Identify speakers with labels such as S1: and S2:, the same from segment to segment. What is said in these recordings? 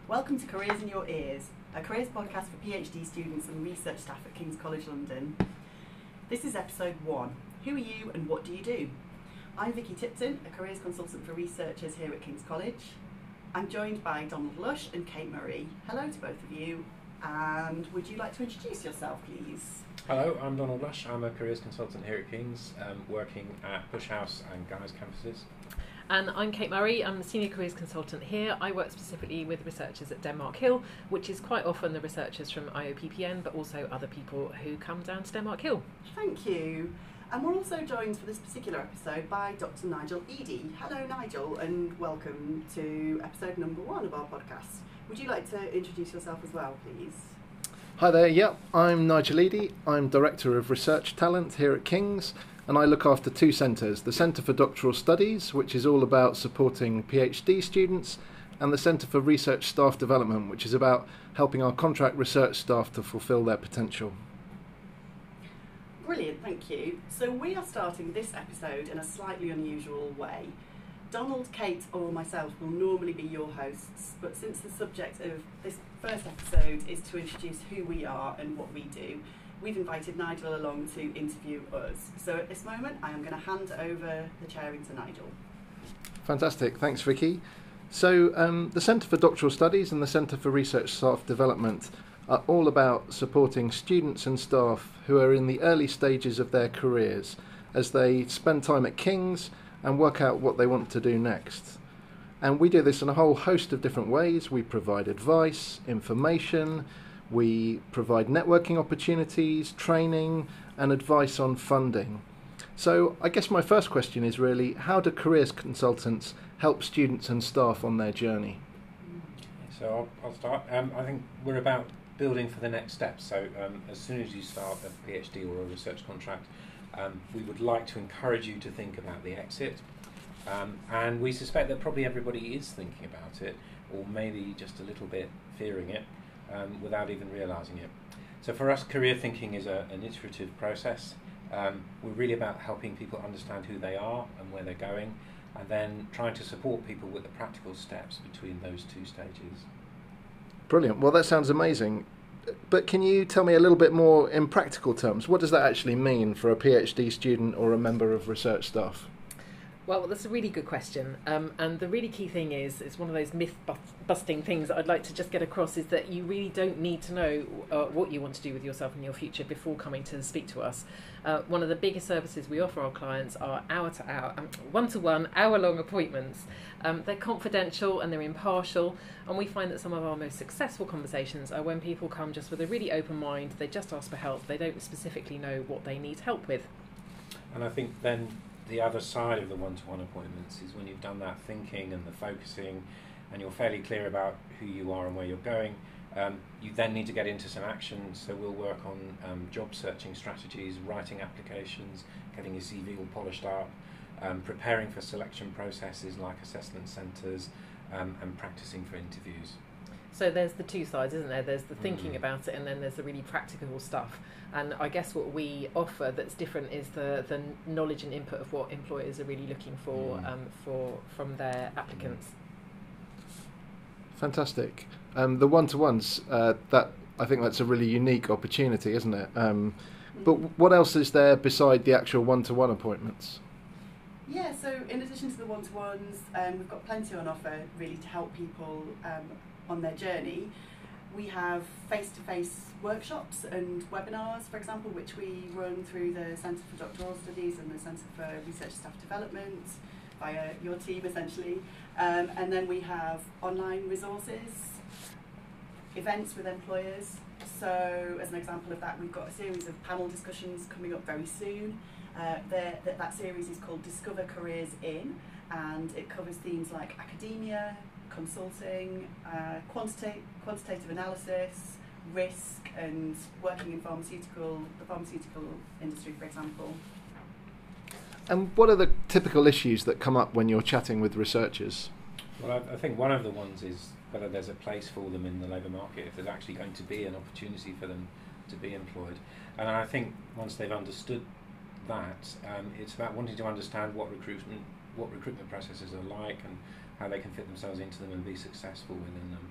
S1: Welcome to Careers in Your Ears, a careers podcast for PhD students and research staff at King's College London. This is episode 1. Who are you and what do you do? I'm Vicky Tipton, a careers consultant for researchers here at King's College. I'm joined by Donald Lush and Kate Murray. Hello to both of you, and would you like to introduce yourself, please?
S2: Hello, I'm Donald Lush. I'm a careers consultant here at King's, working at Bush House and Guy's campuses.
S3: And I'm Kate Murray, I'm a senior careers consultant here. I work specifically with researchers at Denmark Hill, which is quite often the researchers from IOPPN, but also other people who come down to Denmark Hill.
S1: Thank you. And we're also joined for this particular episode by Dr. Nigel Eadie. Hello, Nigel, and welcome to episode number 1 of our podcast. Would you like to introduce yourself as well, please?
S4: Hi there, I'm Nigel Eadie. I'm Director of Research Talent here at King's, and I look after 2 centres, the Centre for Doctoral Studies, which is all about supporting PhD students, and the Centre for Research Staff Development, which is about helping our contract research staff to fulfil their potential.
S1: Brilliant, thank you. So we are starting this episode in a slightly unusual way. Donald, Kate or myself will normally be your hosts, but since the subject of this first episode is to introduce who we are and what we do, we've invited Nigel along to interview us. So at this moment, I am going to hand over the chairing to Nigel.
S4: Fantastic, thanks Vicky. So the Centre for Doctoral Studies and the Centre for Research Staff Development are all about supporting students and staff who are in the early stages of their careers as they spend time at King's and work out what they want to do next. And we do this in a whole host of different ways. We provide advice, information, we provide networking opportunities, training, and advice on funding. So I guess my first question is really, how do careers consultants help students and staff on their journey?
S2: So I'll start. I think we're about building for the next step. So as soon as you start a PhD or a research contract, we would like to encourage you to think about the exit. And we suspect that probably everybody is thinking about it, or maybe just a little bit fearing it, without even realising it. So for us, career thinking is an iterative process. We're really about helping people understand who they are and where they're going, and then trying to support people with the practical steps between those 2 stages.
S4: Brilliant. Well, that sounds amazing. But can you tell me a little bit more in practical terms? What does that actually mean for a PhD student or a member of research staff?
S3: Well, that's a really good question. And the really key thing is, it's one of those myth-busting things that I'd like to just get across, is that you really don't need to know what you want to do with yourself in your future before coming to speak to us. One of the biggest services we offer our clients are hour-to-hour, one-to-one, hour-long appointments. They're confidential and they're impartial, and we find that some of our most successful conversations are when people come just with a really open mind, they just ask for help, they don't specifically know what they need help with.
S2: And I think then the other side of the one-to-one appointments is when you've done that thinking and the focusing and you're fairly clear about who you are and where you're going, you then need to get into some action. So we'll work on job searching strategies, writing applications, getting your CV all polished up, preparing for selection processes like assessment centres, and practicing for interviews.
S3: So there's the 2 sides, isn't there? There's the thinking about it, and then there's the really practical stuff. And I guess what we offer that's different is the knowledge and input of what employers are really looking for from their applicants.
S4: Fantastic. The one-to-ones, that I think that's a really unique opportunity, isn't it? But what else is there beside the actual one-to-one appointments?
S1: Yeah, so in addition to the one-to-ones, we've got plenty on offer really to help people on their journey. We have face-to-face workshops and webinars, for example, which we run through the Centre for Doctoral Studies and the Centre for Research Staff Development via your team, essentially. And then we have online resources, events with employers. So as an example of that, we've got a series of panel discussions coming up very soon. That series is called Discover Careers In, and it covers themes like academia, consulting, quantitative analysis, risk, and working in the pharmaceutical industry, for example.
S4: And what are the typical issues that come up when you're chatting with researchers?
S2: Well, I think one of the ones is whether there's a place for them in the labour market, if there's actually going to be an opportunity for them to be employed. And I think once they've understood that, it's about wanting to understand what recruitment processes are like and how they can fit themselves into them and be successful within them.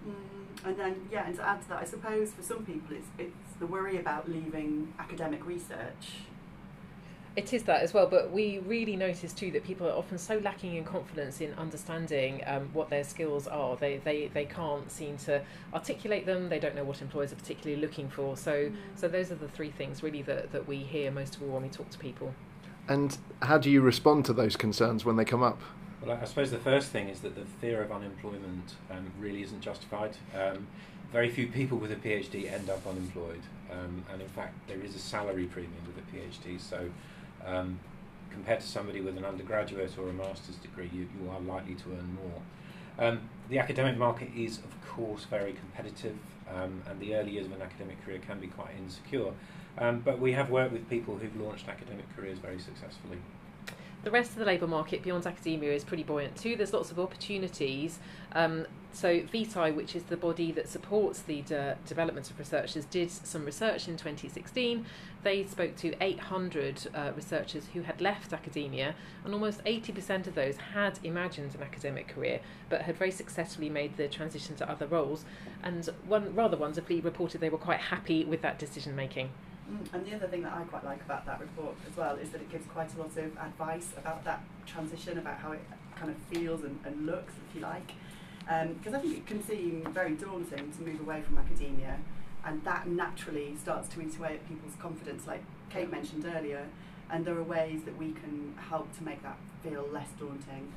S1: And then, and to add to that, I suppose for some people it's the worry about leaving academic research.
S3: It is that as well, but we really notice too that people are often so lacking in confidence in understanding what their skills are. They can't seem to articulate them. They don't know what employers are particularly looking for. So those are the three things really that we hear most of all when we talk to people.
S4: And how do you respond to those concerns when they come up?
S2: Well, I suppose the first thing is that the fear of unemployment really isn't justified. Very few people with a PhD end up unemployed, and in fact there is a salary premium with a PhD, so compared to somebody with an undergraduate or a master's degree, you are likely to earn more. The academic market is of course very competitive, and the early years of an academic career can be quite insecure, but we have worked with people who've launched academic careers very successfully.
S3: The rest of the labour market beyond academia is pretty buoyant too. There's lots of opportunities. So VITAI, which is the body that supports the development of researchers, did some research in 2016. They spoke to 800 researchers who had left academia, and almost 80% of those had imagined an academic career but had very successfully made the transition to other roles, and one rather wonderfully reported they were quite happy with that decision making.
S1: And the other thing that I quite like about that report as well is that it gives quite a lot of advice about that transition, about how it kind of feels and looks, if you like. Because I think it can seem very daunting to move away from academia, and that naturally starts to eat away at people's confidence, like Kate mentioned earlier, and there are ways that we can help to make that feel less daunting.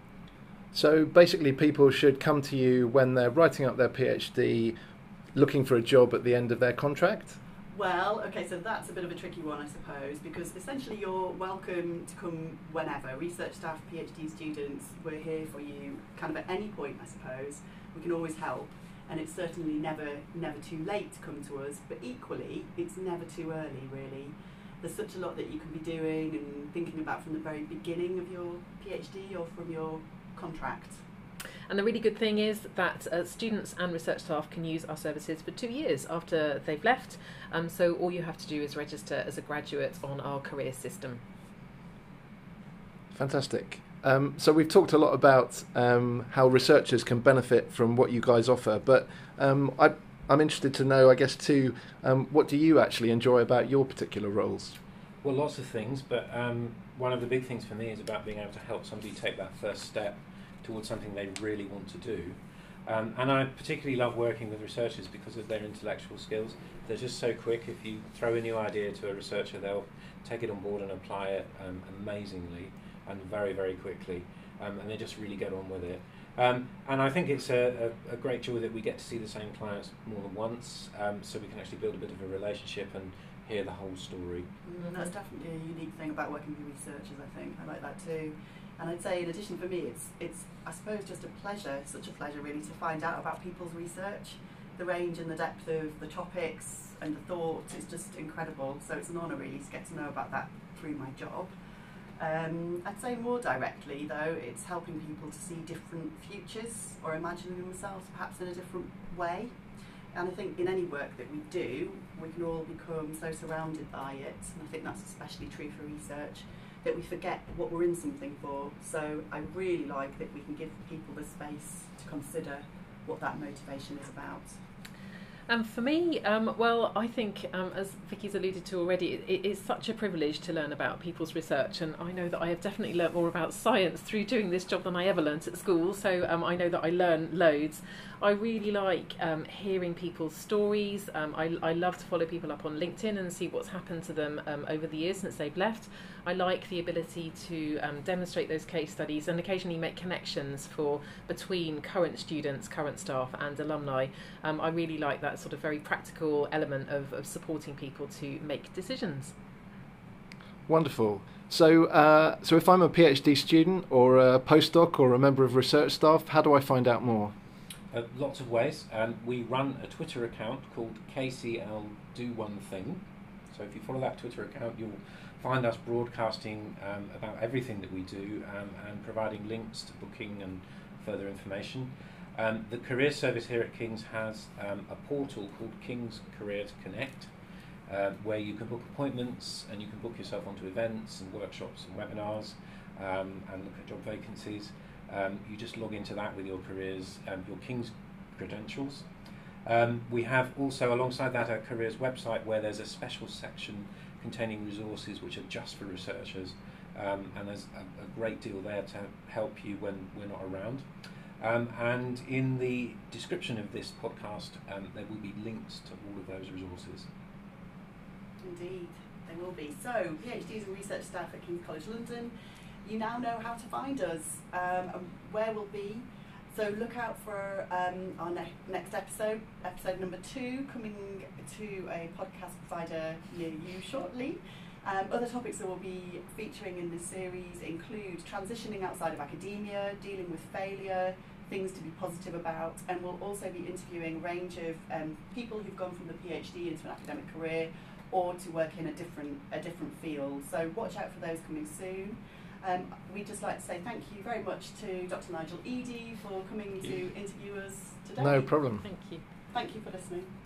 S4: So basically people should come to you when they're writing up their PhD, looking for a job at the end of their contract?
S1: Well, okay, so that's a bit of a tricky one, I suppose, because essentially you're welcome to come whenever. Research staff, PhD students, we're here for you kind of at any point, I suppose. We can always help, and it's certainly never too late to come to us, but equally, it's never too early, really. There's such a lot that you can be doing and thinking about from the very beginning of your PhD or from your contract.
S3: And the really good thing is that students and research staff can use our services for 2 years after they've left. So all you have to do is register as a graduate on our career system.
S4: Fantastic. So we've talked a lot about how researchers can benefit from what you guys offer, but I'm interested to know, I guess, too, what do you actually enjoy about your particular roles?
S2: Well, lots of things, but one of the big things for me is about being able to help somebody take that first step towards something they really want to do. And I particularly love working with researchers because of their intellectual skills. They're just so quick. If you throw a new idea to a researcher, they'll take it on board and apply it amazingly and very, very quickly. And they just really get on with it. And I think it's a great joy that we get to see the same clients more than once, so we can actually build a bit of a relationship and hear the whole story.
S1: That's definitely a unique thing about working with researchers, I think. I like that too. And I'd say, in addition, for me, it's I suppose just a pleasure, such a pleasure really, to find out about people's research. The range and the depth of the topics and the thoughts is just incredible. So it's an honour really to get to know about that through my job. I'd say more directly though, it's helping people to see different futures or imagining themselves perhaps in a different way. And I think in any work that we do, we can all become so surrounded by it, and I think that's especially true for research, that we forget what we're in something for. So I really like that we can give people the space to consider what that motivation is about.
S3: For me, well, I think, as Vicky's alluded to already, it is such a privilege to learn about people's research, and I know that I have definitely learnt more about science through doing this job than I ever learnt at school, so I know that I learn loads. I really like hearing people's stories. I love to follow people up on LinkedIn and see what's happened to them over the years since they've left. I like the ability to demonstrate those case studies and occasionally make connections between current students, current staff and alumni. I really like that sort of very practical element of supporting people to make decisions.
S4: Wonderful. So if I'm a PhD student or a postdoc or a member of research staff, how do I find out more?
S2: Lots of ways. We run a Twitter account called KCL Do One Thing. So if you follow that Twitter account, you'll find us broadcasting about everything that we do and providing links to booking and further information. The career service here at King's has a portal called King's Career to Connect, where you can book appointments and you can book yourself onto events and workshops and webinars and look at job vacancies. You just log into that with your careers, your King's credentials. We have also, alongside that, a careers website where there's a special section containing resources which are just for researchers, and there's a great deal there to help you when we're not around. And in the description of this podcast, there will be links to all of those resources.
S1: Indeed, there will be. So, PhDs and research staff at King's College London, you now know how to find us and where we'll be. So look out for our next episode, episode number 2, coming to a podcast provider near you shortly. Other topics that we'll be featuring in this series include transitioning outside of academia, dealing with failure, things to be positive about, and we'll also be interviewing a range of people who've gone from the PhD into an academic career or to work in a different field. So watch out for those coming soon. We'd just like to say thank you very much to Dr. Nigel Eadie for coming to interview us today.
S4: No problem.
S3: Thank you.
S1: Thank you for listening.